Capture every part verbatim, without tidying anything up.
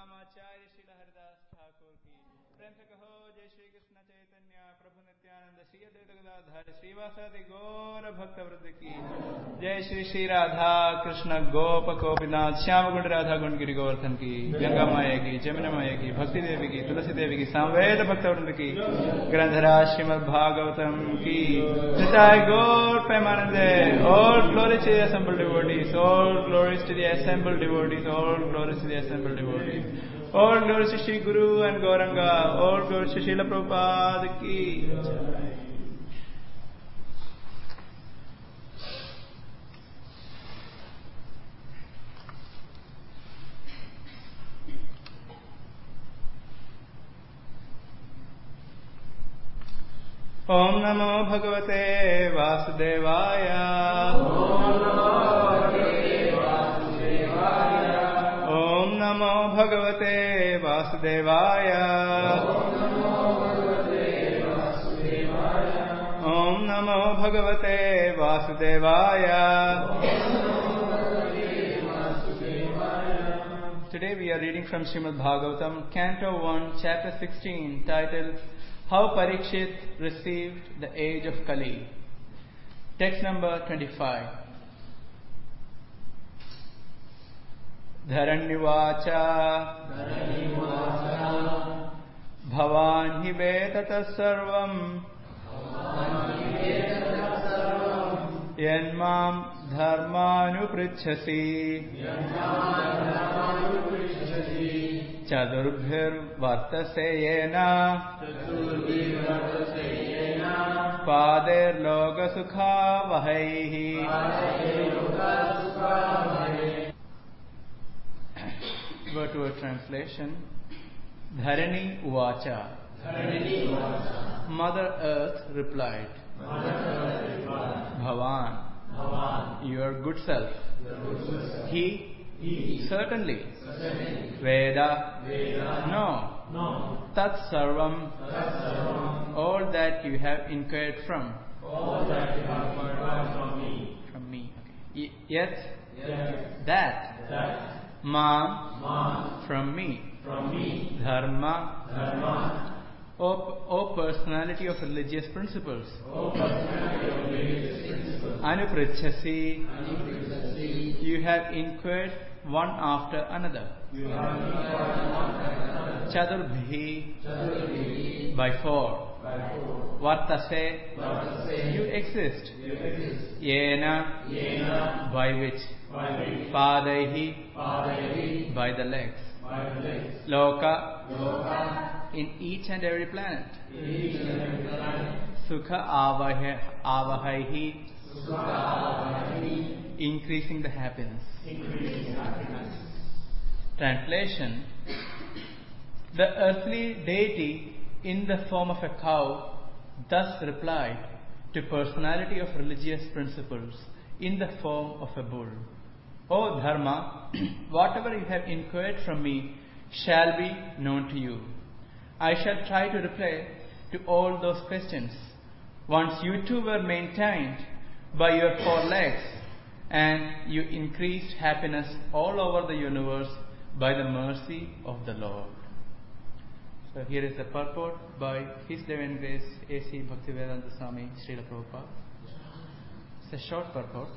रामाचार्य श्रील हरिदास ठाकुर की प्रेम से कहो जय श्री कृष्ण चैतन्य प्रभु नित्यानंद श्री अद्वैत गदाधर श्रीवासादि गौर भक्त वृंद की जय श्री श्री राधा कृष्ण गोप गोपीनाथ श्याम गुंड राधा गुंड गिरि गोवर्धन की गंगा माया की जमुना माया की भक्ति देवी की तुलसी देवी की सामवेद भक्त वृंद की ग्रंथराज श्रीमद् भागवतम की निताय गौर प्रेमानंदे all glory to the assembled devotees, all glories to the assembled devotees, all glories to the assembled devotees, all glories to Shri Guru and Gauranga, all glories to Srila Prabhupada ki jai. Om Namo Bhagavate Vasudevaya. Om Namo Bhagavate Vasudevaya. Om Namo Bhagavate Vasudevaya. Today we are reading from Srimad Bhagavatam, Canto one, Chapter sixteen, titled How Parikshit Received the Age of Kali. Text number twenty-five. Dharanyuvacha Bhavan hi vedata sarvam Yanmam dharmanupritchasi Chadurbhir vartase yena Pader loga sukha vahaihi. Word to word translation. Dharani uvacha. Mother Earth replied. Bhavan, your good self. He, certainly. Veda, no. Tat sarvam, all that you have inquired from. From me. Okay. Yet, that. Mam, from me. Dharma, O, o personality of religious principles. Anupritchasi, you have inquired one after another. Chadurbhi, by four. Vartase, you exist. Yena, by which. Padaihi, by the legs. Loka, in each and every planet. Sukha avahaihi, increasing the happiness. Translation. The earthly deity in the form of a cow thus replied to personality of religious principles in the form of a bull. O Dharma, whatever you have inquired from me shall be known to you. I shall try to reply to all those questions. Once you two were maintained by your four legs, and you increased happiness all over the universe by the mercy of the Lord. So here is the purport by His Divine Grace A C Bhaktivedanta Swami Srila Prabhupada. It's a short purport.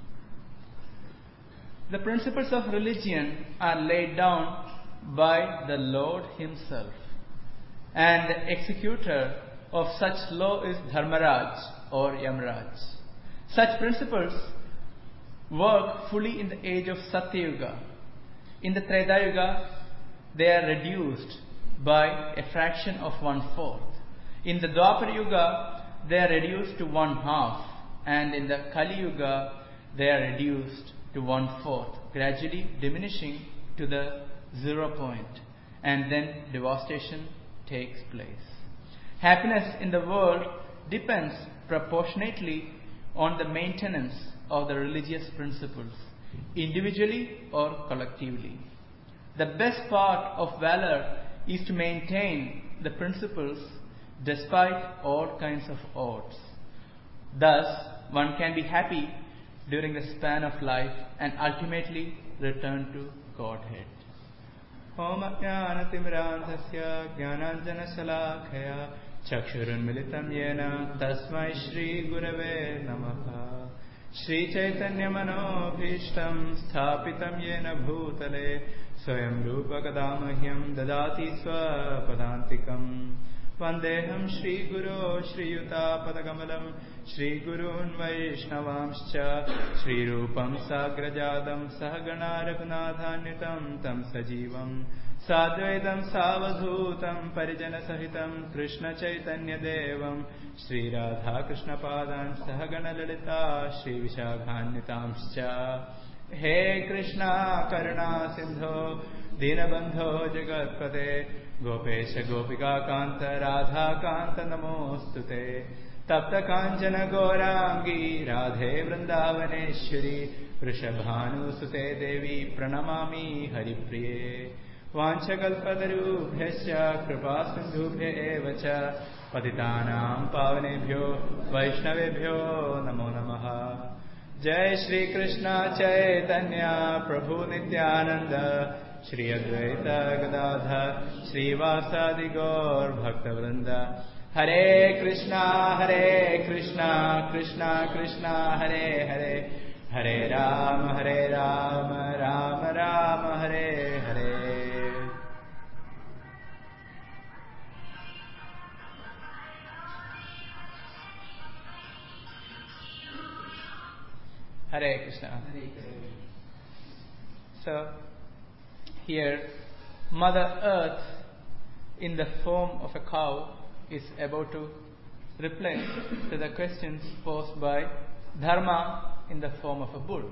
The principles of religion are laid down by the Lord Himself, and the executor of such law is Dharmaraj or Yamraj. Such principles work fully in the age of Satyuga. In the Treta Yuga, they are reduced by a fraction of one fourth. In the Dwapara Yuga, they are reduced to one half, and in the Kali Yuga, they are reduced to one fourth, gradually diminishing to the zero point, and then devastation takes place. Happiness in the world depends proportionately on the maintenance of the religious principles, individually or collectively. The best part of valor is to maintain the principles despite all kinds of odds. Thus, one can be happy during the span of life and ultimately return to Godhead. Om Ajnanatimirandhasya Jnananjanasalakaya Chakshurunmilitam Yena Tasmai Shri Gurave Namaha. Shri Chaitanya Manobhishtam Sthapitam Yena Bhutale Swayam Rupa Kadamahyam Dadati Swapadantikam Vandeham Shri Guru Shri Yuta Padakamalam Shri Gurun Vaishnavamscha Shri Rupam Sagrajadam Sahagana Raghunathanyitam Tam Sajivam Sadvaitam Savadhutam Parijana Sahitam Krishna Chaitanya Devam Shri Radha Krishna Padan Sahagana Lalita Shri Vishaghanyitamscha He Krishna Karuna Sindho Dinabandho Jagatpate Gopesha Gopika Kanta Radha Kanta Namostute Tapta Kanchana Gaurangi Radhe Vrindavaneshwari Vrishabhanu Sute Devi Pranamami Haripriye Vanchakalpatarubhyasya Kripa Sindhubhya Evacha Patitanam Pavanebhyo Vaishnavebhyo Namo Namaha. Jai Shri Krishna Chaitanya Prabhu Nityananda Shri Advaita Gadadhar Shri Vasadi Gaur Bhakta Vrinda. Hare Krishna Hare Krishna Krishna Krishna Hare Hare Hare Rama Hare Rama Rama Rama Hare Hare. Hare Krishna. So here Mother Earth in the form of a cow is about to reply to the questions posed by Dharma in the form of a bull.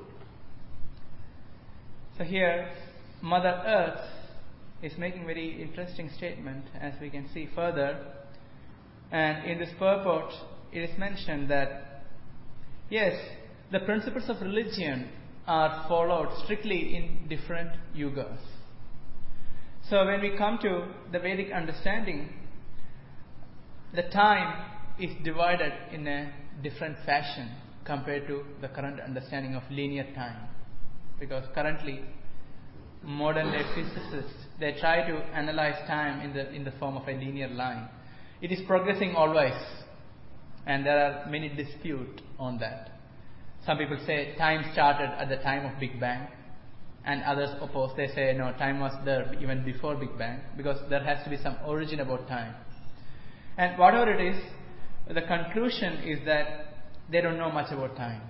So here Mother Earth is making very interesting statement, as we can see further, and in this purport it is mentioned that yes, the principles of religion are followed strictly in different yugas. So when we come to the Vedic understanding, the time is divided in a different fashion compared to the current understanding of linear time. Because currently, modern day physicists, they try to analyze time in the in the form of a linear line. It is progressing always, and there are many disputes on that. Some people say time started at the time of Big Bang, and others oppose. They say no, time was there even before Big Bang, because there has to be some origin about time. And whatever it is, the conclusion is that they don't know much about time.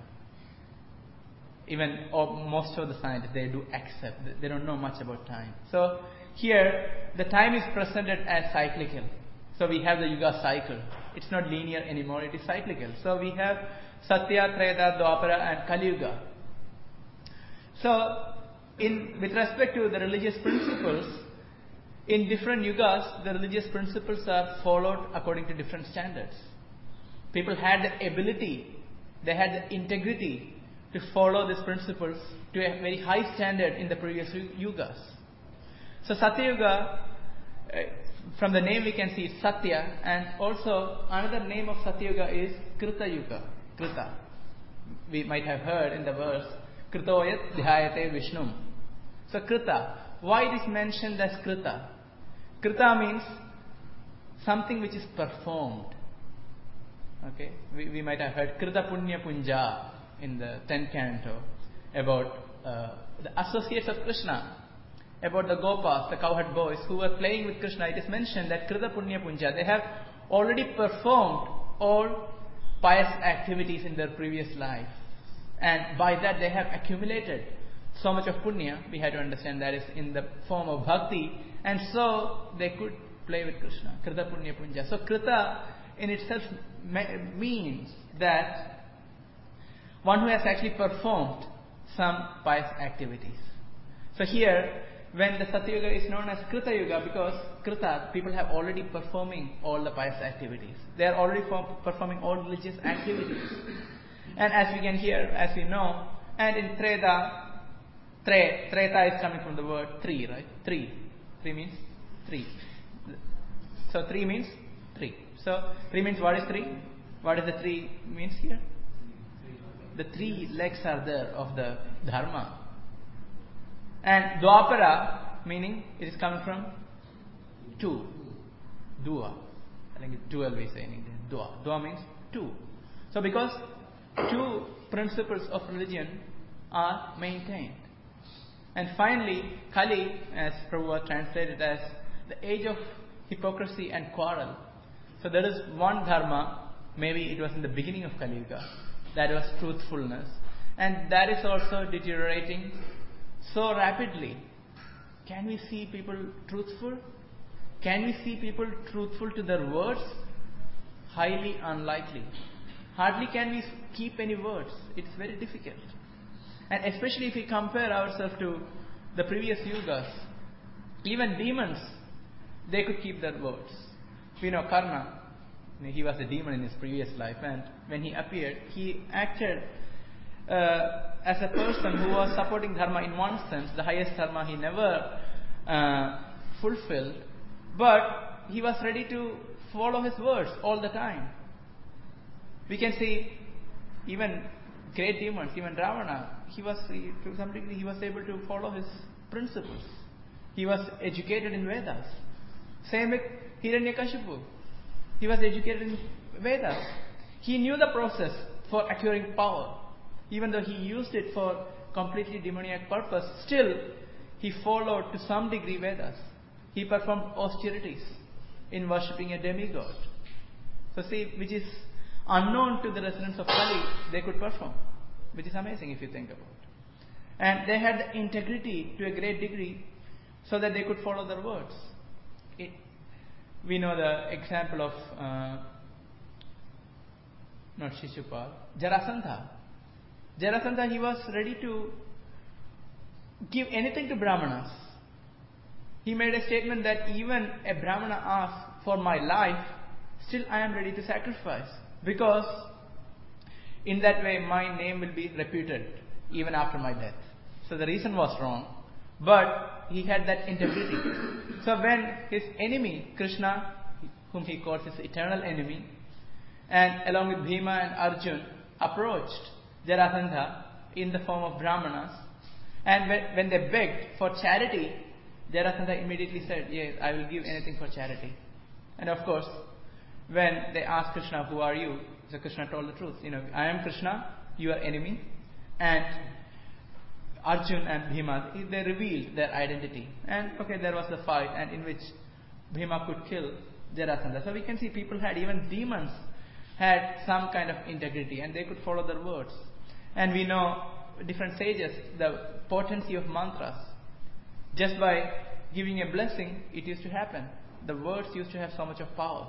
Even or most of the scientists, they do accept that they don't know much about time. So here, the time is presented as cyclical. So we have the Yuga cycle. It's not linear anymore, it is cyclical. So we have Satya, Treta, Dwapara and Kali Yuga. So in with respect to the religious principles, in different yugas, the religious principles are followed according to different standards. People had the ability, they had the integrity to follow these principles to a very high standard in the previous yugas. So Satya Yuga, uh, from the name we can see Satya, and also another name of Satya Yuga is Krita Yuga. Krita. We might have heard in the verse, Kritoyat Dhyayate Vishnum. So Krita. Why it is mentioned as Krita? Krita means something which is performed. Okay, we, we might have heard Krita Punya Punja in the tenth canto about uh, the associates of Krishna, about the Gopas, the cowherd boys who were playing with Krishna. It is mentioned that Krita Punya Punja, they have already performed all pious activities in their previous life, and by that they have accumulated so much of punya. We had to understand that is in the form of bhakti, and so they could play with Krishna. Krita Punya Punja. So Krita in itself means that one who has actually performed some pious activities. So here, when the Satya Yuga is known as Krita Yuga, because Krita, people have already performing all the pious activities. They are already performing all religious activities. And as we can hear, as we know, and in Treta, Tre, Treta is coming from the word three, right? Three. Three means three. So three means three. So three means what is three? What is the three means here? The three legs are there of the Dharma. And Dwapara meaning it is coming from two. Dua. I think it's dual we say in Indian. Dua. Dua means two. So because two principles of religion are maintained. And finally, Kali, as Prabhupada translated as the age of hypocrisy and quarrel. So there is one dharma, maybe it was in the beginning of Kali Yuga, that was truthfulness. And that is also deteriorating so rapidly. Can we see people truthful? Can we see people truthful to their words? Highly unlikely. Hardly can we keep any words. It's very difficult. And especially if we compare ourselves to the previous yugas, even demons, they could keep their words. We know Karna, he was a demon in his previous life, and when he appeared, he acted uh, as a person who was supporting dharma in one sense. The highest dharma he never uh, fulfilled, but he was ready to follow his words all the time. We can see even great demons, even Ravana, he was, to some degree, he was able to follow his principles. He was educated in Vedas. Same with Hiranyakashipu. He was educated in Vedas. He knew the process for acquiring power. Even though he used it for completely demoniac purpose, still he followed to some degree Vedas. He performed austerities in worshipping a demigod. So see, which is unknown to the residents of Kali, they could perform, which is amazing if you think about it. And they had the integrity to a great degree so that they could follow their words. It, we know the example of, uh, not Shishupal, Jarasandha. Jarasandha, he was ready to give anything to Brahmanas. He made a statement that even a Brahmana asks for my life, still I am ready to sacrifice. Because in that way my name will be reputed even after my death. So the reason was wrong, but he had that integrity. So when his enemy, Krishna, whom he calls his eternal enemy, and along with Bhima and Arjun, approached Jarasandha in the form of Brahmanas, and when, when they begged for charity, Jarasandha immediately said, yes, I will give anything for charity. And of course, when they asked Krishna, who are you? So Krishna told the truth. You know, I am Krishna, you are enemy. And Arjun and Bhima, they revealed their identity. And okay, there was the fight, and in which Bhima could kill Jarasandha. So we can see people had, even demons had some kind of integrity, and they could follow their words. And we know different sages, the potency of mantras. Just by giving a blessing, it used to happen. The words used to have so much of power.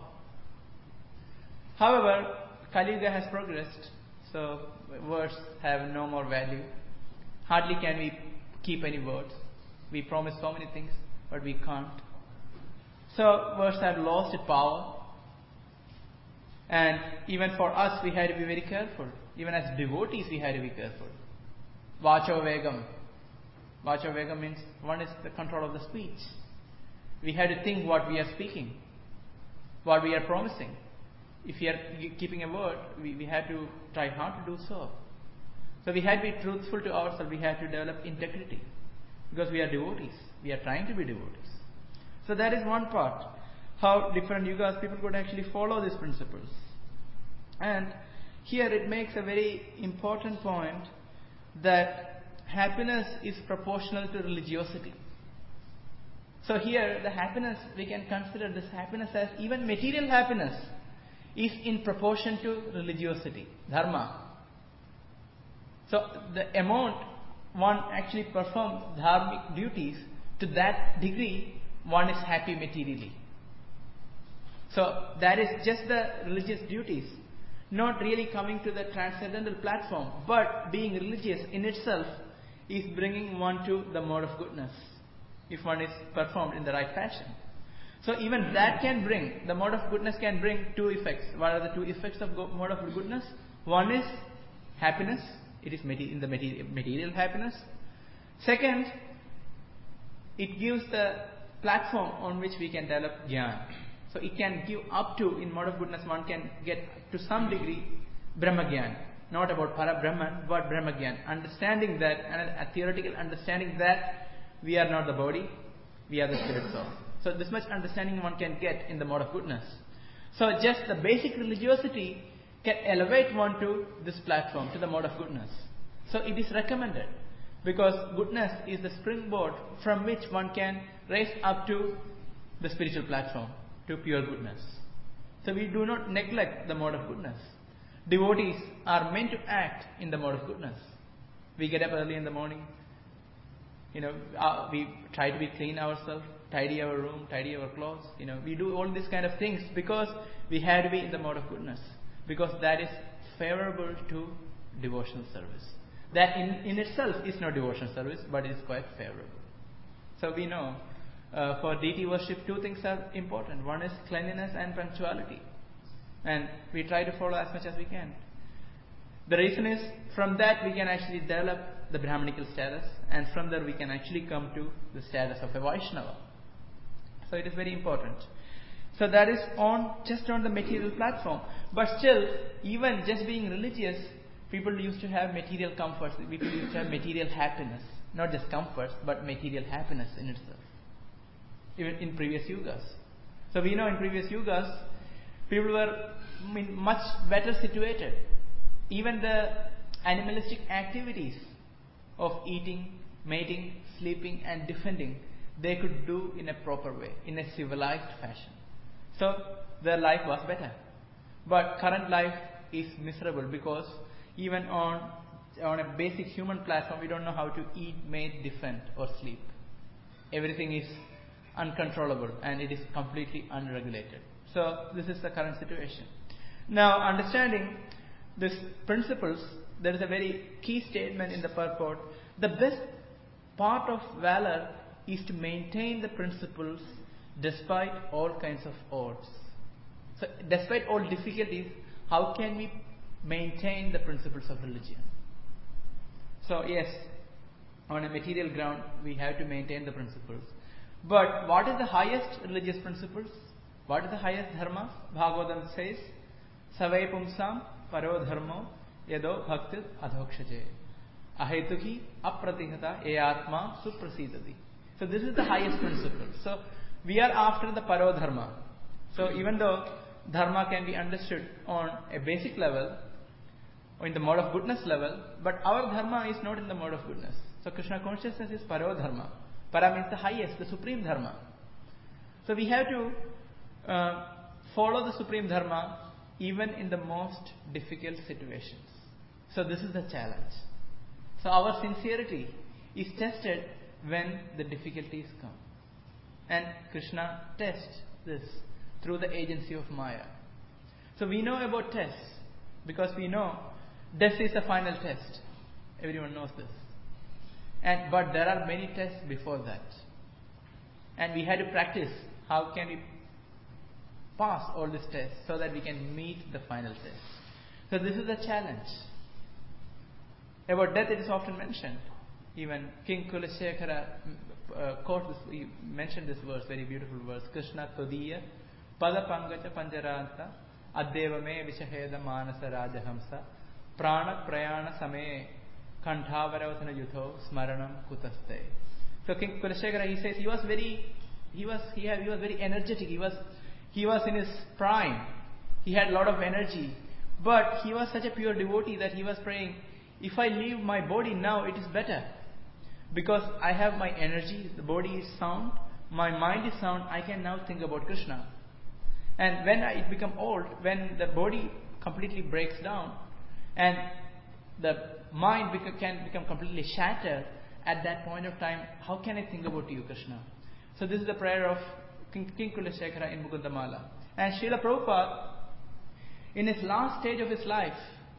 However, Kali Yuga has progressed, so words have no more value. Hardly can we keep any words. We promise so many things, but we can't. So words have lost its power. And even for us, we had to be very careful. Even as devotees, we had to be careful. Vacho Vegam. Vacho Vegam means one is the control of the speech. We had to think what we are speaking, what we are promising. If we are keeping a word, we, we had to try hard to do so. So we had to be truthful to ourselves. We had to develop integrity. Because we are devotees. We are trying to be devotees. So that is one part. How different yugas, people could actually follow these principles. And here it makes a very important point that happiness is proportional to religiosity. So here the happiness, we can consider this happiness as even material happiness is in proportion to religiosity, dharma. So the amount one actually performs dharmic duties, to that degree one is happy materially. So that is just the religious duties, not really coming to the transcendental platform, but being religious in itself is bringing one to the mode of goodness, if one is performed in the right fashion. So even that can bring, the mode of goodness can bring two effects. What are the two effects of go- mode of goodness? One is happiness. It is in the material, material happiness. Second, it gives the platform on which we can develop jnana. So it can give up to, in mode of goodness, one can get to some degree Brahma Jnana. Not about Para Brahman, but Brahma Jnana. Understanding that, and a theoretical understanding that we are not the body, we are the spirit soul. So this much understanding one can get in the mode of goodness. So just the basic religiosity can elevate one to this platform, to the mode of goodness. So it is recommended, because goodness is the springboard from which one can raise up to the spiritual platform, to pure goodness. So we do not neglect the mode of goodness. Devotees are meant to act in the mode of goodness. We get up early in the morning, you know, uh, we try to be clean ourselves, tidy our room, tidy our clothes. You know, we do all these kind of things because we have to be in the mode of goodness, because that is favorable to devotional service. That in, in itself is not devotional service, but it is quite favorable. So we know uh, for deity worship, two things are important. One is cleanliness and punctuality. And we try to follow as much as we can. The reason is, from that we can actually develop the Brahmanical status, and from there we can actually come to the status of a Vaishnava. So it is very important. So that is on just on the material platform. But still, even just being religious, people used to have material comforts. People used to have material happiness. Not just comforts, but material happiness in itself. Even in previous yugas. So we know in previous yugas, people were I mean, much better situated. Even the animalistic activities of eating, mating, sleeping and defending, they could do in a proper way, in a civilized fashion. So their life was better. But current life is miserable, because even on on a basic human platform, we don't know how to eat, mate, defend or sleep. Everything is uncontrollable and it is completely unregulated. So this is the current situation. Now, understanding these principles, there is a very key statement in the purport. The best part of valor is to maintain the principles despite all kinds of odds. So, despite all difficulties, how can we maintain the principles of religion? So, yes, on a material ground, we have to maintain the principles. But what is the highest religious principles? What is the highest dharma? Bhagavatam says, Savai pumsam paro dharmo yado bhaktit adhokshaje. Ahetuki apratihata e atma suprasidati. So this is the highest principle. So we are after the paro dharma. So even though dharma can be understood on a basic level, or in the mode of goodness level, but our dharma is not in the mode of goodness. So Krishna consciousness is paro dharma. Para means the highest, the supreme dharma. So we have to uh, follow the supreme dharma even in the most difficult situations. So this is the challenge. So our sincerity is tested when the difficulties come. And Krishna tests this through the agency of Maya. So we know about tests because we know death is the final test. Everyone knows this. And but there are many tests before that. And we had to practice how can we pass all these tests so that we can meet the final test. So this is the challenge. About death it is often mentioned. Even King Kulasekara uh, quote this, he mentioned this verse, very beautiful verse. Krishna Todiya Pada Pangacha Panjaranta Addevame Vishaheda Manasa Rajahamsa Prana Prayana Same Kantavaravasana Yutho Smaranam Kutaste. So King Kulasekara, he says he was very he was he, had, he was very energetic, he was he was in his prime, he had a lot of energy, but he was such a pure devotee that he was praying, if I leave my body now, it is better. Because I have my energy, the body is sound, my mind is sound, I can now think about Krishna. And when I become old, when the body completely breaks down and the mind beca- can become completely shattered, at that point of time, how can I think about you, Krishna? So this is the prayer of King, King Kulasekara in Mukundamala. And Srila Prabhupada, in his last stage of his life,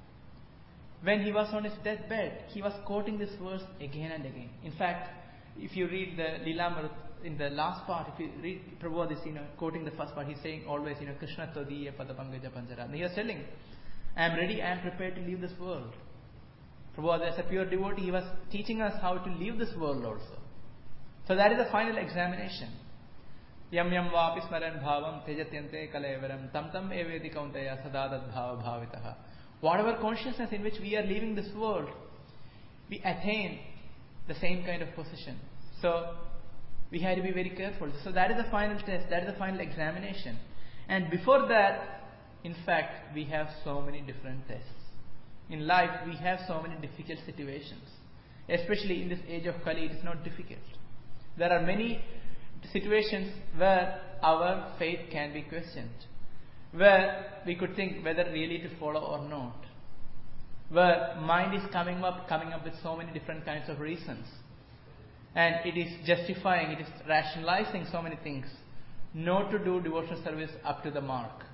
when he was on his deathbed, he was quoting this verse again and again. In fact, if you read the Lilamrut in the last part, if you read Prabhupada is, you know, quoting the first part, he's saying always, you know, Krishna Todiya Padapangaja Panjara. And he was telling, I am ready, I am prepared to leave this world. Prabhupada, as a pure devotee, he was teaching us how to leave this world also. So that is the final examination. Yam yam vapi smaran bhavam tejatyante kalevaram tam tam evedi kauntaya sadadad bhava bhavitaha. Whatever consciousness in which we are leaving this world, we attain the same kind of position. So, We have to be very careful. So that is the final test, that is the final examination. And before that, in fact, we have so many different tests. In life, we have so many difficult situations. Especially in this age of Kali, it is not difficult. There are many situations where our faith can be questioned, where we could think whether really to follow or not, where mind is coming up, coming up with so many different kinds of reasons, and it is justifying, it is rationalizing so many things, not to do devotional service up to the mark.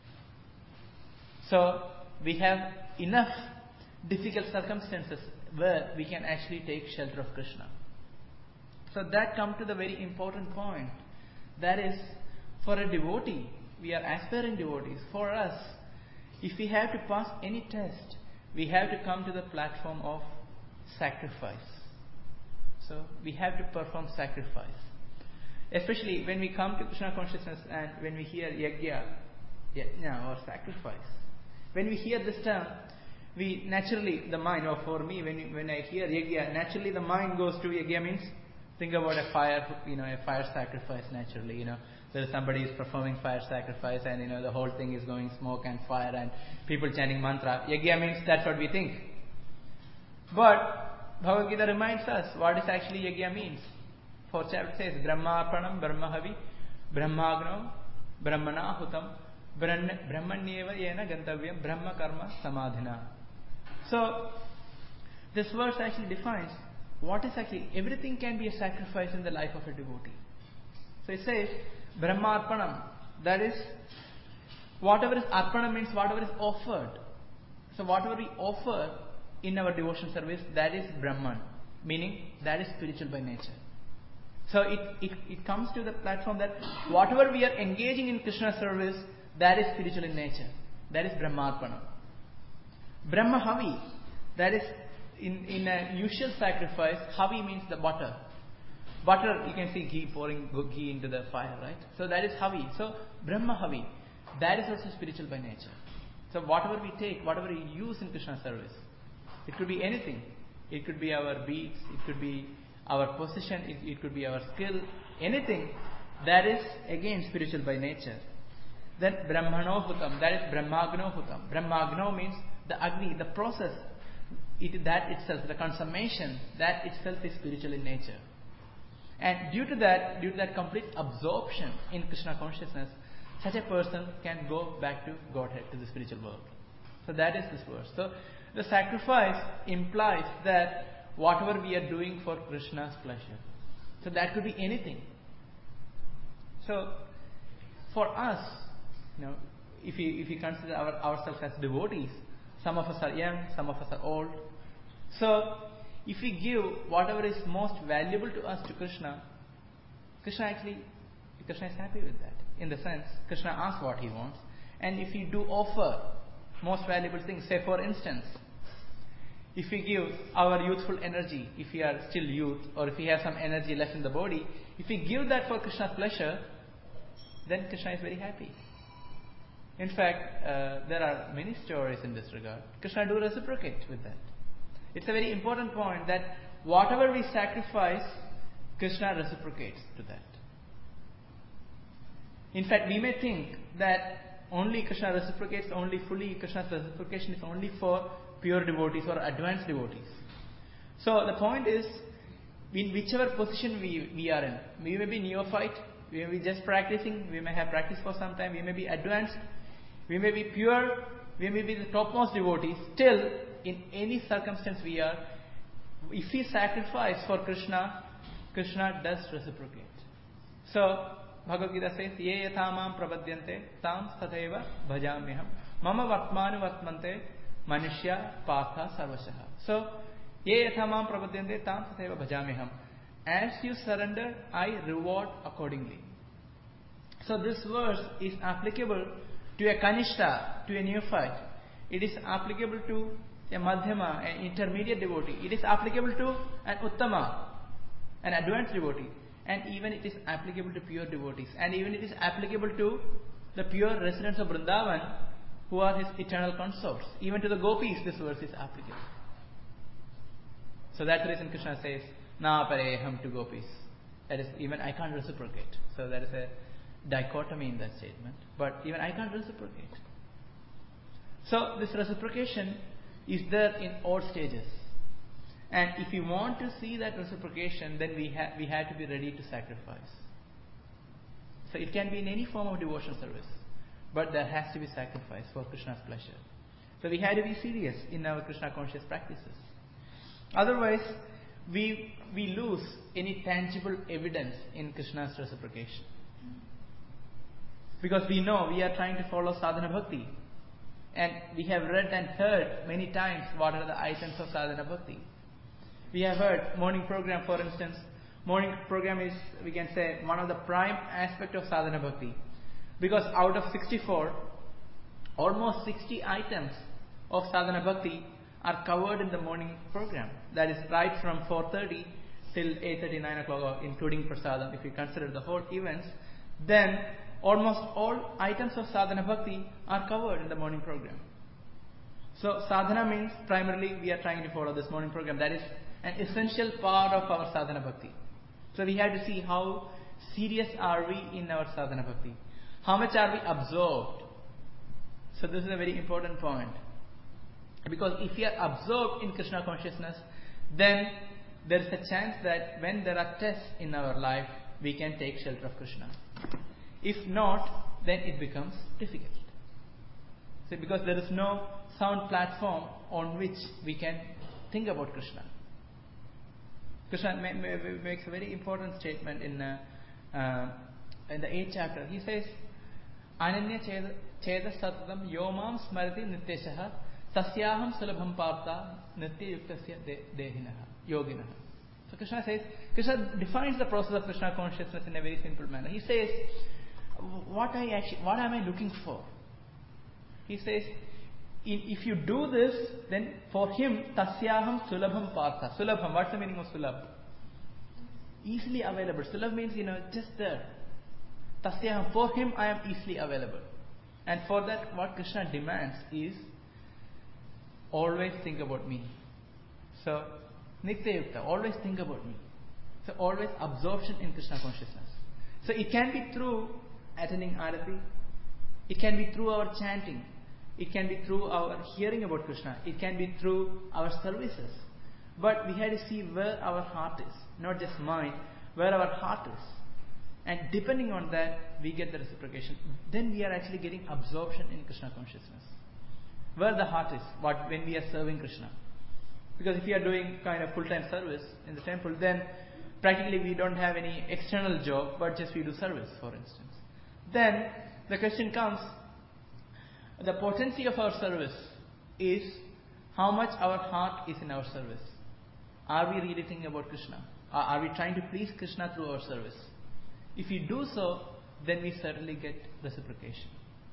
So we have enough difficult circumstances where we can actually take shelter of Krishna. So that comes to the very important point. That is, for a devotee, we are aspiring devotees. For us, if we have to pass any test, we have to come to the platform of sacrifice. So we have to perform sacrifice. Especially when we come to Krishna consciousness and when we hear yajna, yajna or sacrifice. When we hear this term, we naturally, the mind, or for me, when when I hear yajna, naturally the mind goes to yajna means think about a fire, you know, a fire sacrifice. Naturally, you know, there somebody is performing fire sacrifice, and you know the whole thing is going smoke and fire, and people chanting mantra. Yajna means that's what we think. But Bhagavad Gita reminds us what is actually yajna means. Fourth chapter says, Brahmarpanam Brahmahavi Brahmagno Brahmana Hutam Brahmanyeva Yena Gantavyam Brahma Karma Samadhina. So this verse actually defines what is actually, everything can be a sacrifice in the life of a devotee. So it says Brahmarpanam, that is, whatever is arpana means whatever is offered. So whatever we offer in our devotion service, that is Brahman, meaning that is spiritual by nature. So it, it, it comes to the platform that whatever we are engaging in Krishna service, that is spiritual in nature. That is Brahmarpana. Brahma Havi, that is in, in a usual sacrifice, Havi means the butter. Butter, you can see ghee, pouring ghee into the fire, right? So that is Havi. So Brahma Havi, that is also spiritual by nature. So whatever we take, whatever we use in Krishna service, it could be anything. It could be our beads, it could be our position, it, it could be our skill, anything that is again spiritual by nature. Then Brahmano Hutam, that is Brahmagno Hutam. Brahmagno means the Agni, the process, it, that itself, the consummation, that itself is spiritual in nature. And due to that, due to that complete absorption in Krishna consciousness, such a person can go back to Godhead, to the spiritual world. So that is this verse. So the sacrifice implies that whatever we are doing for Krishna's pleasure. So that could be anything. So for us, you know, if we if we consider our, ourselves as devotees, some of us are young, some of us are old. So if we give whatever is most valuable to us to Krishna, Krishna actually, Krishna is happy with that. In the sense, Krishna asks what he wants. And if we do offer most valuable things, say for instance, if we give our youthful energy, if we are still youth, or if we have some energy left in the body, if we give that for Krishna's pleasure, then Krishna is very happy. In fact, uh, there are many stories in this regard. Krishna do reciprocate with that. It's a very important point that whatever we sacrifice, Krishna reciprocates to that. In fact, we may think that only Krishna reciprocates, only fully Krishna's reciprocation is only for pure devotees or advanced devotees. So the point is, in whichever position we, we are in, we may be neophyte, we may be just practicing, we may have practiced for some time, we may be advanced, we may be pure, we may be the topmost devotees. Still, in any circumstance we are, if we sacrifice for Krishna, Krishna does reciprocate. So Bhagavad Gita says, Ye yathamam prapadyante tam tatheva bhajamyaham mama vatmanu vatmante Manushya Partha Sarvashaha. So, Ye yathamam prapadyante tam tatheva bhajamyaham. As you surrender, I reward accordingly. So this verse is applicable to a Kanishta, to a neophyte. It is applicable to a Madhyama, an intermediate devotee. It is applicable to an Uttama, an advanced devotee. And even it is applicable to pure devotees. And even it is applicable to the pure residents of Vrindavan, who are his eternal consorts. Even to the gopis, this verse is applicable. So that's the reason Krishna says, Na pareham to gopis. That is, even I can't reciprocate. So there is a dichotomy in that statement. But even I can't reciprocate. So this reciprocation is there in all stages. And if we want to see that reciprocation, then we, ha- we have to be ready to sacrifice. So it can be in any form of devotional service. But there has to be sacrifice for Krishna's pleasure. So we have to be serious in our Krishna conscious practices. Otherwise, we we lose any tangible evidence in Krishna's reciprocation. Because we know we are trying to follow sadhana bhakti. And we have read and heard many times what are the items of sadhana bhakti. We have heard morning program, for instance. Morning program is, we can say, one of the prime aspect of sadhana bhakti. Because out of sixty-four, almost sixty items of sadhana bhakti are covered in the morning program. That is right from four thirty till eight thirty, nine o'clock, including prasadam. If you consider the whole events, then almost all items of sadhana bhakti are covered in the morning program. So sadhana means primarily we are trying to follow this morning program. That is an essential part of our sadhana bhakti. So we have to see how serious are we in our sadhana bhakti. How much are we absorbed? So this is a very important point. Because if we are absorbed in Krishna consciousness, then there is a chance that when there are tests in our life, we can take shelter of Krishna. If not, then it becomes difficult. So because there is no sound platform on which we can think about Krishna. Krishna ma- ma- makes a very important statement in uh, uh, in the eighth chapter. He says, Ananya cheda satam yomam smarati nityeshaha tasyaham sulabham parta nitya yuktasya dehinaha yoginaha. So Krishna says, Krishna defines the process of Krishna consciousness in a very simple manner. He says, what I actually, what am I looking for? He says, if you do this, then for him, tasyaham sulabham partha. Sulabham, what's the meaning of sulabh? Easily available. Sulabh means, you know, just there. Tasyaham, for him I am easily available. And for that, what Krishna demands is, always think about me. So, Nitya Yukta, always think about me. So, always absorption in Krishna consciousness. So, it can be through attending Arati. It can be through our chanting. It can be through our hearing about Krishna. It can be through our services. But we have to see where our heart is. Not just mind, where our heart is. And depending on that, we get the reciprocation. Then we are actually getting absorption in Krishna consciousness. Where the heart is, what when we are serving Krishna. Because if we are doing kind of full-time service in the temple, then practically we don't have any external job, but just we do service, for instance. Then the question comes, the potency of our service is how much our heart is in our service. Are we really thinking about Krishna? Are we trying to please Krishna through our service? If we do so, then we certainly get reciprocation.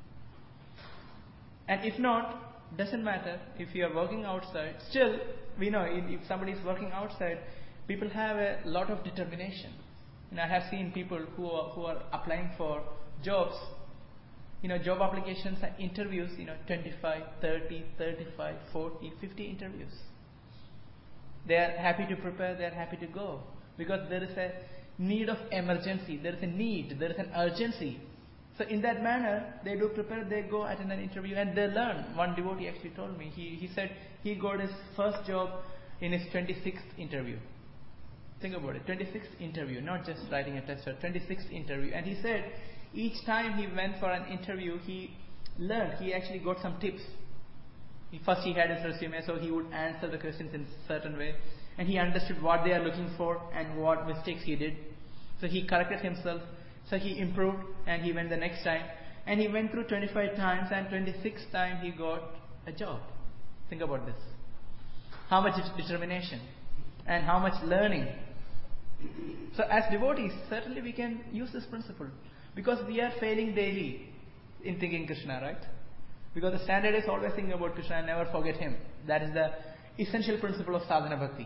And if not, doesn't matter. If you are working outside, still, we know if somebody is working outside, people have a lot of determination. You know, I have seen people who are, who are applying for jobs. You know, job applications and interviews, you know, twenty-five, thirty, thirty-five, forty, fifty interviews. They are happy to prepare, they are happy to go. Because there is a need of emergency, there is a need, there is an urgency. So in that manner, they do prepare, they go attend an interview and they learn. One devotee actually told me, he, he said he got his first job in his twenty-sixth interview. Think about it, twenty-sixth interview, not just writing a test, but twenty-sixth interview. And he said, each time he went for an interview, he learned, he actually got some tips. He, first he had his resume, so he would answer the questions in a certain way. And he understood what they are looking for and what mistakes he did. So he corrected himself. So he improved and he went the next time. And he went through twenty-five times and twenty-sixth time he got a job. Think about this. How much determination and how much learning. So as devotees, certainly we can use this principle. Because we are failing daily in thinking Krishna, right? Because the standard is always thinking about Krishna and never forget Him. That is the essential principle of sadhana bhakti.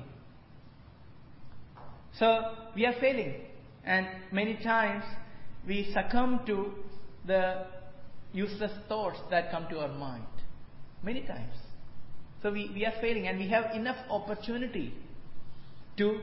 So we are failing. And many times we succumb to the useless thoughts that come to our mind. Many times. So we, we are failing and we have enough opportunity to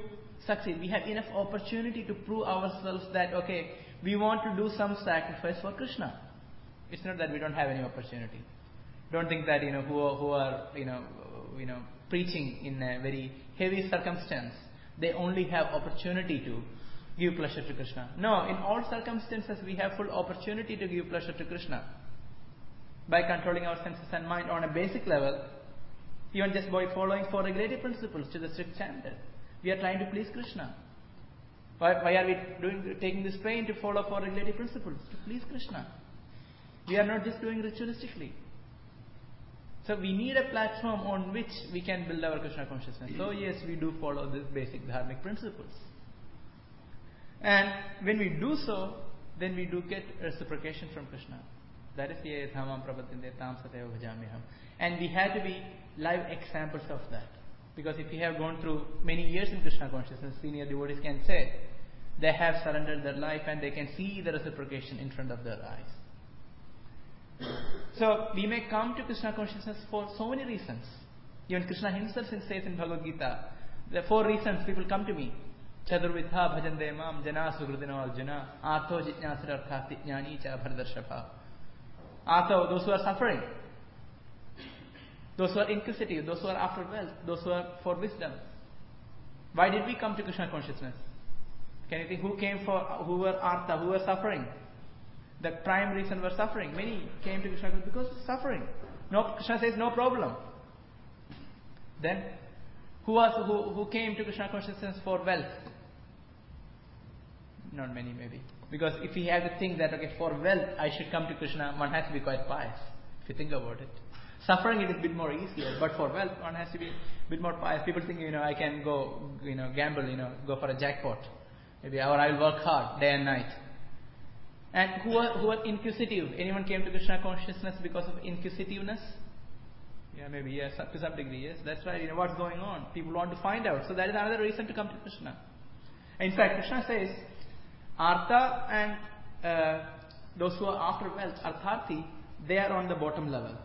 succeed. We have enough opportunity to prove ourselves that, okay, we want to do some sacrifice for Krishna. It's not that we don't have any opportunity. Don't think that, you know, who are, who are you know, you know, preaching in a very heavy circumstance, they only have opportunity to give pleasure to Krishna. No, in all circumstances we have full opportunity to give pleasure to Krishna. By controlling our senses and mind on a basic level, even just by following four regulative principles to the strict standard, we are trying to please Krishna. Why, why are we doing, taking this pain to follow four regulative principles? To please Krishna. We are not just doing ritualistically. So we need a platform on which we can build our Krishna consciousness. So yes, we do follow these basic dharmic principles. And when we do so, then we do get reciprocation from Krishna. That is ye dhamam prapadyante tam sateva bhajamiham. And we have to be live examples of that. Because if we have gone through many years in Krishna consciousness, senior devotees can say they have surrendered their life and they can see the reciprocation in front of their eyes. So we may come to Krishna consciousness for so many reasons. Even Krishna himself says in Bhagavad Gita, there are four reasons people come to me. Chadurvidha bhajande mam jana sugridino arjuna artho jitnyasararthati jnani cha bhardarshapha. Artho, those who are suffering, those who are inquisitive, those who are after wealth, those who are for wisdom. Why did we come to Krishna consciousness? Can you think who came for, who were artha, who were suffering? The prime reason were suffering. Many came to Krishna consciousness because of suffering. No, Krishna says no problem. Then, who was who, who came to Krishna consciousness for wealth? Not many, maybe. Because if we have to think that, okay, for wealth I should come to Krishna, one has to be quite pious. If you think about it. Suffering it is a bit more easier, but for wealth one has to be a bit more pious. People think, you know, I can go, you know, gamble, you know, go for a jackpot. Maybe, or I will work hard day and night. And who are, who are inquisitive? Anyone came to Krishna consciousness because of inquisitiveness? Yeah, maybe, yes, up to some degree, yes. That's right, you know, what's going on? People want to find out. So that is another reason to come to Krishna. In fact, Krishna says, Artha and uh, those who are after wealth, Artharthi, they are on the bottom level.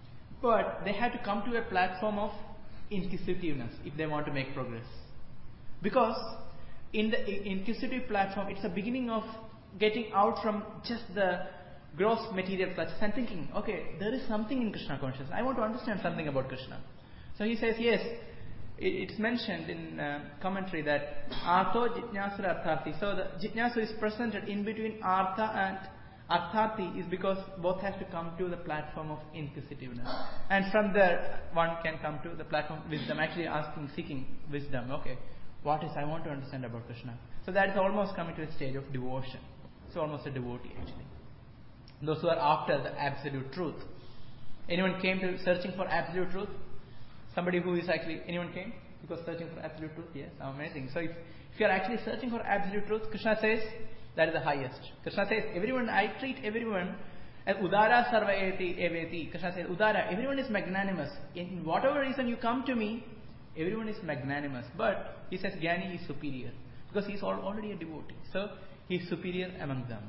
But they have to come to a platform of inquisitiveness if they want to make progress. Because in the inquisitive platform, it's a beginning of getting out from just the gross material clutches and thinking, okay, there is something in Krishna consciousness. I want to understand something about Krishna. So he says, yes, it's mentioned in uh, commentary that Artho Jitnyasara Artharthi. So the Jitnyasu is presented in between Artha and Artharthi is because both have to come to the platform of inquisitiveness. And from there, one can come to the platform of wisdom, actually asking, seeking wisdom. Okay, what is I want to understand about Krishna? So that is almost coming to a stage of devotion. It's almost a devotee actually. Those who are after the absolute truth. Anyone came to searching for absolute truth? Somebody who is actually, anyone came? Because searching for absolute truth? Yes, amazing. So if, if you are actually searching for absolute truth, Krishna says, that is the highest. Krishna says, everyone, I treat everyone as Udara Sarvayeti Eveti. Krishna says, Udara, everyone is magnanimous. In whatever reason you come to me, everyone is magnanimous. But he says, Jnani is superior. Because he is already a devotee. So he is superior among them.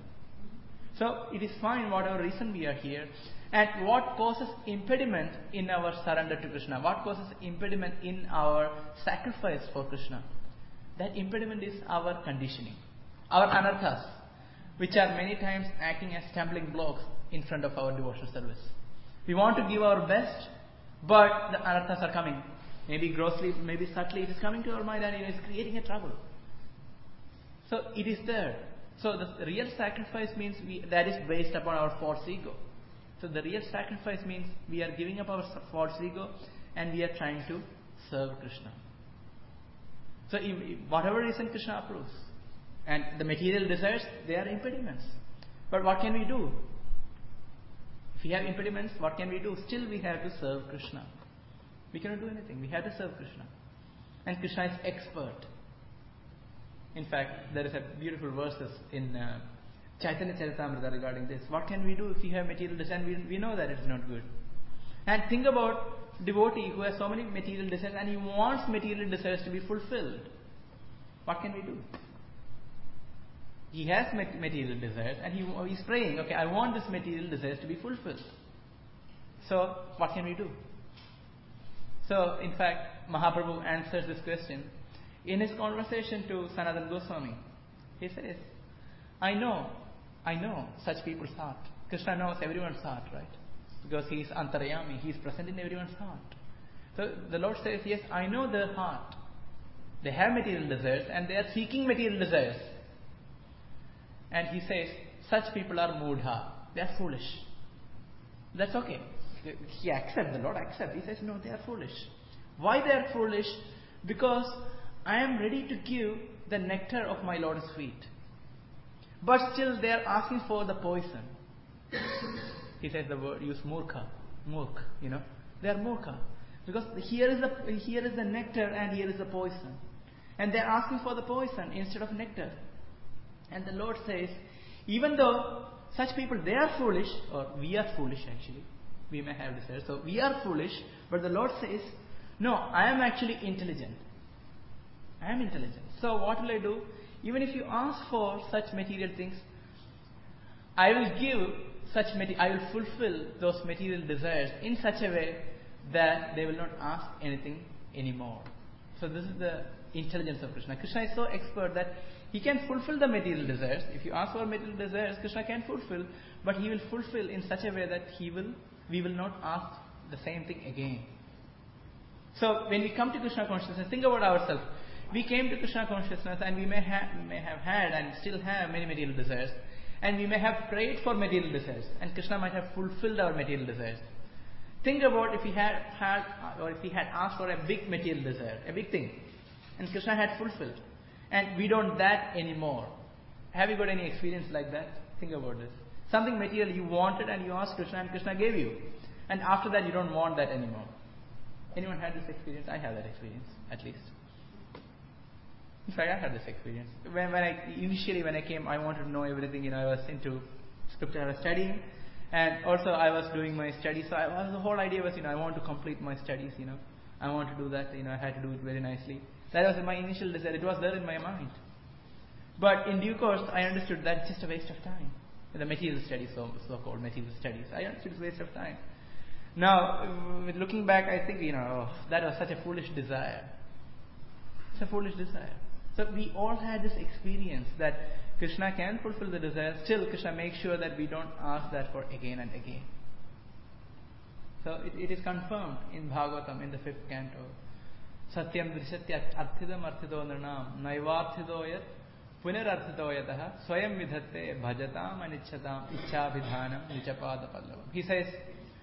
So it is fine whatever reason we are here. And what causes impediment in our surrender to Krishna? What causes impediment in our sacrifice for Krishna? That impediment is our conditioning. Our anarthas, which are many times acting as stumbling blocks in front of our devotional service. We want to give our best, but the anarthas are coming. Maybe grossly, maybe subtly, it is coming to our mind and it is creating a trouble. So it is there. So the real sacrifice means we, that is based upon our false ego. So the real sacrifice means we are giving up our false ego and we are trying to serve Krishna. So whatever reason Krishna approves. And the material desires, they are impediments. But what can we do? If we have impediments, what can we do? Still we have to serve Krishna. We cannot do anything. We have to serve Krishna. And Krishna is expert. In fact, there is a beautiful verses in uh, Chaitanya Charitamrita regarding this. What can we do if we have material desires? We, we know that it is not good. And think about devotee who has so many material desires and he wants material desires to be fulfilled. What can we do? He has material desires and he is praying, okay, I want this material desires to be fulfilled. So, what can we do? So, in fact, Mahaprabhu answers this question In his conversation to Sanatana Goswami, he says, I know, I know such people's heart. Krishna knows everyone's heart, right? Because he is Antaryami, he is present in everyone's heart. So the Lord says, yes, I know their heart. They have material desires and they are seeking material desires. And he says, such people are mudha. They are foolish. That's okay. He accepts, the Lord accepts. He says, no, they are foolish. Why they are foolish? Because I am ready to give the nectar of my lotus feet. But still they are asking for the poison. He says the word, use murkha. Murk, you know. They are murkha. Because here is the here is the nectar and here is the poison. And they are asking for the poison instead of nectar. And the Lord says, even though such people, they are foolish, or we are foolish actually. We may have desires. So we are foolish, but the Lord says, no, I am actually intelligent. I am intelligent. So what will I do? Even if you ask for such material things, I will give such material, I will fulfill those material desires in such a way that they will not ask anything anymore. So this is the intelligence of Krishna. Krishna is so expert that he can fulfill the material desires. If you ask for material desires, Krishna can fulfill, but he will fulfill in such a way that he will, we will not ask the same thing again. So when we come to Krishna consciousness, think about ourselves. We came to Krishna consciousness and we may, ha- may have had and still have many material desires. And we may have prayed for material desires. And Krishna might have fulfilled our material desires. Think about if he had, had or if he had asked for a big material desire, a big thing. And Krishna had fulfilled. And we don't that anymore. Have you got any experience like that? Think about this. Something material you wanted and you asked Krishna and Krishna gave you. And after that you don't want that anymore. Anyone had this experience? I have that experience, at least. In fact, I had this experience. When, when I initially when I came, I wanted to know everything. You know, I was into scripture, I was studying, and also I was doing my studies. So I was, the whole idea was, you know, I want to complete my studies. You know, I want to do that. You know, I had to do it very nicely. That was my initial desire. It was there in my mind. But in due course, I understood that it's just a waste of time. The material studies, so so called material studies, I understood it's a waste of time. Now, with looking back, I think, you know, oh, that was such a foolish desire. It's a foolish desire. So we all had this experience that Krishna can fulfill the desire. Still, Krishna makes sure that we don't ask that for again and again. So it, it is confirmed in Bhagavatam in the fifth canto. Satyam drishatyat arthidam arthito nirnam naivarthido yat punararthito yataha swayam vidhatte bhajatam anichchatam ichchabhidhanam nichapada pallavam. He says,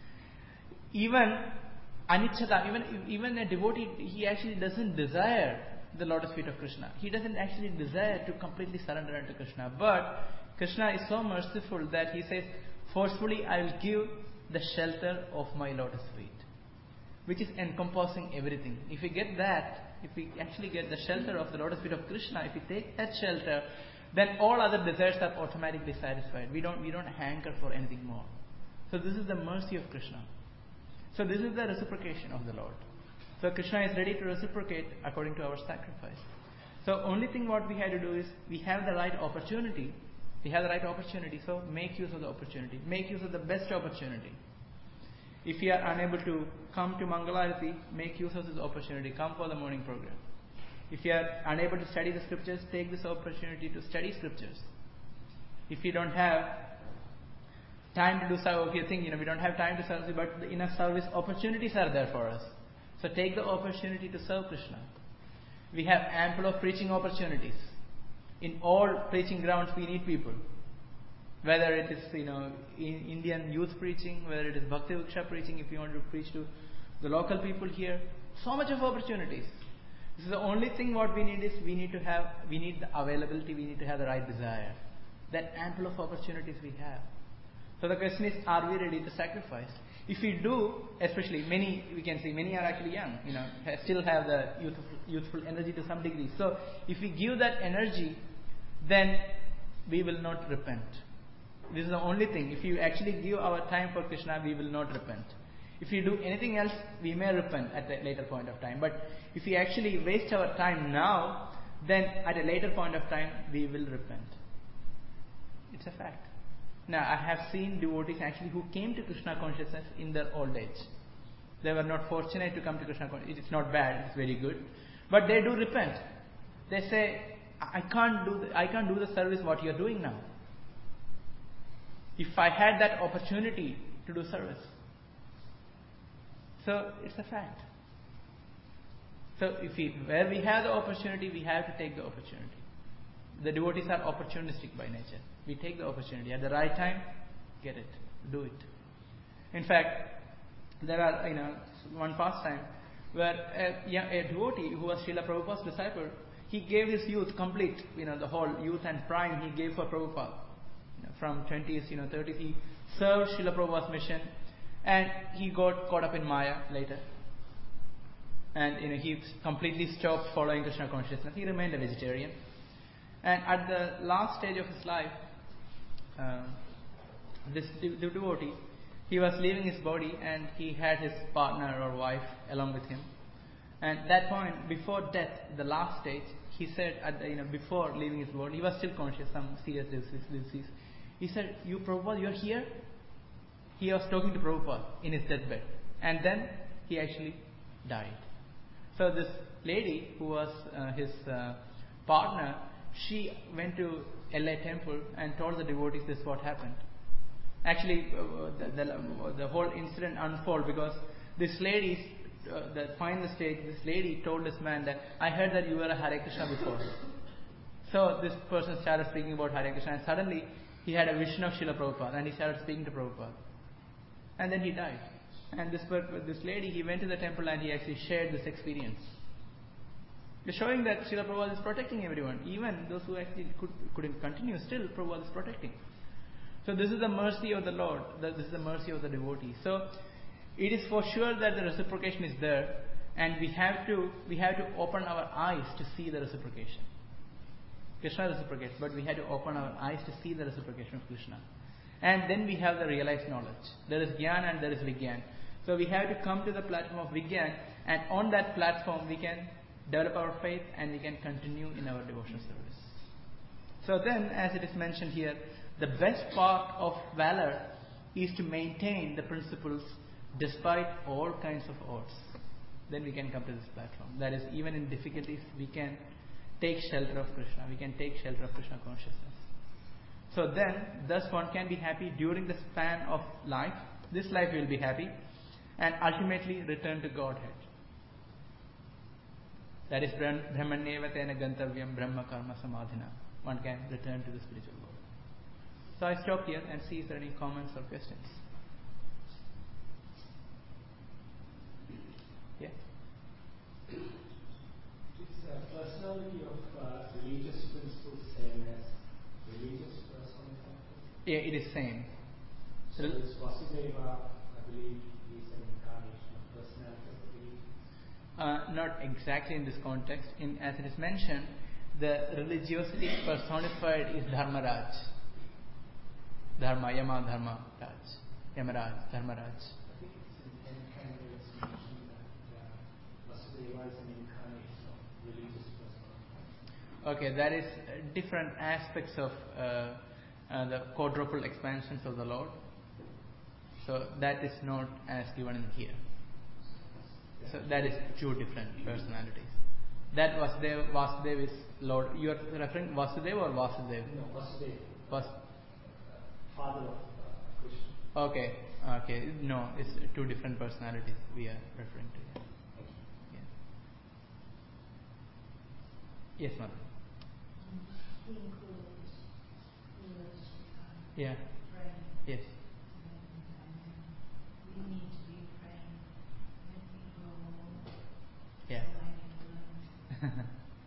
even anichchatam, even, even a devotee, he actually doesn't desire the lotus feet of Krishna. He doesn't actually desire to completely surrender unto Krishna. But Krishna is so merciful that he says, forcefully I will give the shelter of my lotus feet, which is encompassing everything. If we get that, if we actually get the shelter of the lotus feet of Krishna, if we take that shelter, then all other desires are automatically satisfied. We don't, we don't hanker for anything more. So this is the mercy of Krishna. So this is the reciprocation of the Lord. So Krishna is ready to reciprocate according to our sacrifice. So only thing what we have to do is, we have the right opportunity. We have the right opportunity, so make use of the opportunity. Make use of the best opportunity. If you are unable to come to Mangalarati, make use of this opportunity. Come for the morning program. If you are unable to study the scriptures, take this opportunity to study scriptures. If you don't have time to do so, if you think, you know, we don't have time to serve, but the inner service opportunities are there for us. So take the opportunity to serve Krishna. We have ample of preaching opportunities. In all preaching grounds, we need people. Whether it is, you know, in Indian youth preaching, whether it is Bhakti Vriksha preaching, if you want to preach to the local people here, so much of opportunities. This is the only thing what we need is we need to have, we need the availability, we need to have the right desire. That ample of opportunities we have. So the question is, are we ready to sacrifice? If we do, especially many, we can see many are actually young, you know, still have the youthful, youthful energy to some degree. So if we give that energy, then we will not repent. This is the only thing. If you actually give our time for Krishna, we will not repent. If you do anything else, we may repent at a later point of time. But if we actually waste our time now, then at a later point of time, we will repent. It's a fact. Now, I have seen devotees actually who came to Krishna consciousness in their old age. They were not fortunate to come to Krishna consciousness. It's not bad, it's very good. But they do repent. They say, I can't do the, I can't do the service what you're doing now. If I had that opportunity to do service. So it's a fact. So if we, where we have the opportunity, we have to take the opportunity. The devotees are opportunistic by nature. We take the opportunity. At the right time, get it. Do it. In fact, there are, you know, one pastime where a, a devotee who was Srila Prabhupada's disciple, he gave his youth complete, you know, the whole youth and prime he gave for Prabhupada. You know, from twenties, you know, thirties, he served Srila Prabhupada's mission, and he got caught up in Maya later. And you know, he completely stopped following Krishna consciousness. He remained a vegetarian. And at the last stage of his life, uh, this de- devotee, he was leaving his body, and he had his partner or wife along with him. And at that point, before death, the last stage, he said, at the, you know, before leaving his body, he was still conscious, some serious disease. disease. He said, "You Prabhupada, you are here?" He was talking to Prabhupada in his deathbed. And then he actually died. So this lady who was uh, his uh, partner, she went to L A temple and told the devotees this what happened. Actually, uh, the, the, the whole incident unfolded because this lady, uh, the final stage, this lady told this man that, "I heard that you were a Hare Krishna before." So this person started speaking about Hare Krishna, and suddenly he had a vision of Srila Prabhupada, and he started speaking to Prabhupada. And then he died. And this this lady, he went to the temple and he actually shared this experience. You're showing that Srila Prabhupada is protecting everyone, even those who actually could, couldn't continue, still Prabhupada is protecting. So this is the mercy of the Lord, this is the mercy of the devotee. So it is for sure that the reciprocation is there, and we have to we have to open our eyes to see the reciprocation. Krishna reciprocates, but we have to open our eyes to see the reciprocation of Krishna. And then we have the realized knowledge. There is Jnana and there is Vigyan. So we have to come to the platform of Vigyan, and on that platform we can develop our faith and we can continue in our devotional service. So then, as it is mentioned here, the best part of valor is to maintain the principles despite all kinds of odds. Then we can come to this platform. That is, even in difficulties, we can take shelter of Krishna. We can take shelter of Krishna consciousness. So then, thus one can be happy during the span of life. This life will be happy, and ultimately return to Godhead. That is Brahmanyeva tena gantavyam brahma karma samadhina. One can return to the spiritual world. So I stop here and see if there are any comments or questions. Yeah. Is the personality of uh, religious principles same as religious personality? Yeah, it is same. So it's Vasudeva, I believe, is an incarnation of personality of the religion. Uh, not exactly in this context. In, as it is mentioned, the religiosity personified is Dharmaraj. Dharma, Yama, Dharma, Raj. Yamaraj, Dharmaraj. I think it's in ten candidates mentioned that uh, Vasudeva is an incarnation of religious personality. Okay, that is uh, different aspects of uh, uh, the quadruple expansions of the Lord. So that is not as given in here. So that is two different personalities. That Vasudeva, Vasudeva is Lord. You are referring Vasudeva or Vasudeva? No, Vasudeva. Vas- uh, father of uh, Krishna. okay, okay. No, it's two different personalities we are referring to here. Yeah. Yes, ma'am. He includes rulers, Yeah. praying. Yes. We need to be praying. Let me grow. Yeah. So I can learn.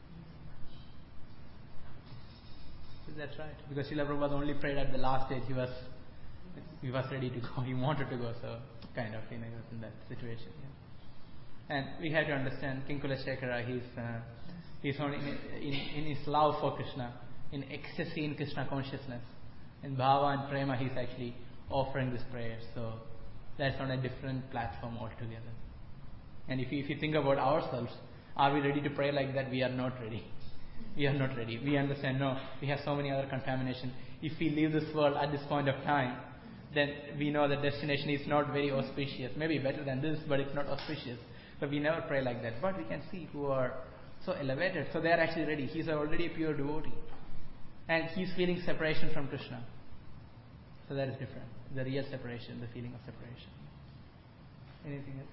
That's right. Because Srila Prabhupada only prayed at the last stage. He was he was ready to go. He wanted to go. So kind of, you know, he was in that situation. Yeah. And we have to understand King Kulashekara. He's uh, he's only in, in in his love for Krishna, in ecstasy in Krishna consciousness, in bhava and prema. He's actually offering this prayer. So that's on a different platform altogether. And if you, if you think about ourselves, are we ready to pray like that? We are not ready. We are not ready. We understand, no, we have so many other contamination. If we leave this world at this point of time, then we know the destination is not very auspicious. Maybe better than this, but it's not auspicious. So we never pray like that. But we can see who are so elevated. So they are actually ready. He's already a pure devotee. And he's feeling separation from Krishna. So that is different. The real separation, the feeling of separation. Anything else?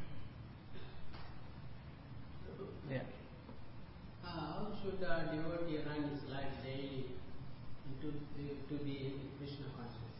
Yeah. Uh, how should a devotee run his life daily into the, to the Krishna consciousness?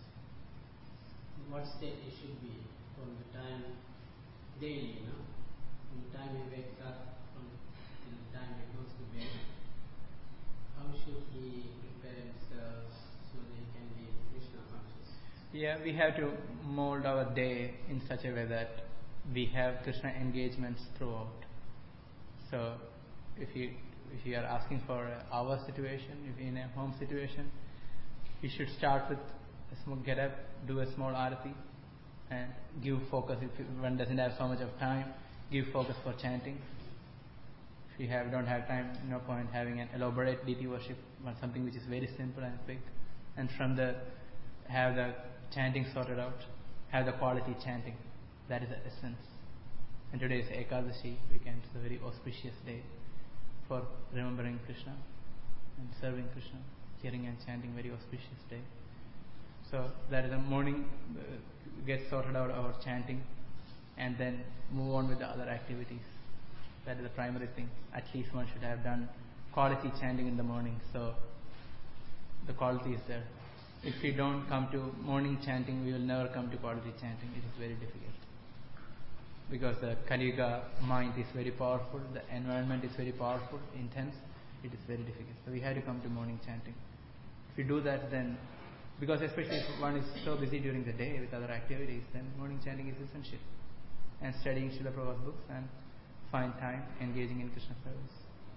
What state he should be from the time daily, you know, from the time he wakes up, from till the time he goes to bed? How should he prepare himself so that he can be Krishna conscious? Yeah, we have to mold our day in such a way that we have Krishna engagements throughout. So, if you if you are asking for our situation, if in a home situation, you should start with a small get up, do a small arati, and give focus. If one doesn't have so much of time, give focus for chanting. If you have don't have time, no point having an elaborate deity worship, but something which is very simple and quick. And from the have the chanting sorted out, have the quality chanting. That is the essence. And today is Ekadashi weekend. It's a very auspicious day for remembering Krishna and serving Krishna, hearing and chanting. Very auspicious day. So that is the morning. Uh, get sorted out our chanting, and then move on with the other activities. That is the primary thing. At least one should have done quality chanting in the morning. So the quality is there. If we don't come to morning chanting, we will never come to quality chanting. It is very difficult. Because the Kali Yuga mind is very powerful, the environment is very powerful, intense, it is very difficult. So we have to come to morning chanting. If we do that, then, because especially if one is so busy during the day with other activities, then morning chanting is essential. And studying Srila Prabhupada's books and find time engaging in Krishna service.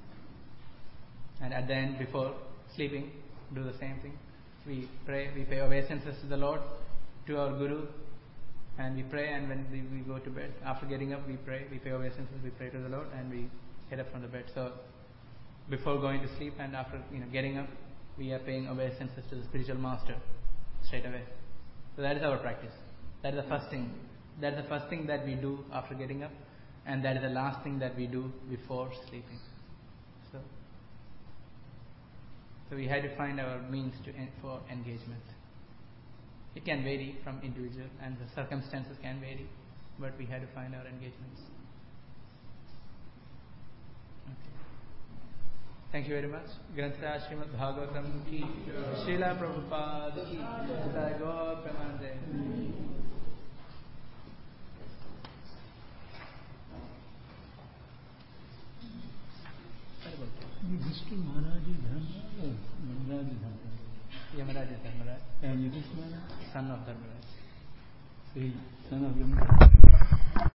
And at the end, before sleeping, do the same thing. We pray, we pay obeisances to the Lord, to our Guru, and we pray, and when we, we go to bed, after getting up, we pray, we pay obeisances, we pray to the Lord, and we get up from the bed. So, before going to sleep and after you know getting up, we are paying obeisances to the spiritual master straight away. So that is our practice. That is the first thing. That is the first thing that we do after getting up, and that is the last thing that we do before sleeping. So, so we had to find our means to for engagement. It can vary from individual, and the circumstances can vary, but we had to find our engagements. Okay. Thank you very much. Grantha Srimad Bhagavatam ki, Srila Prabhupada ki, Jai Gaur Premanande. Yudhishthira Maharaj is Dharmaraj, Yamaraj is Dharmaraj. Yamaraj is Dharmaraj. And Yudhishthira Maharaj? Son of Dharmaraj. So he, son of Yamaraj.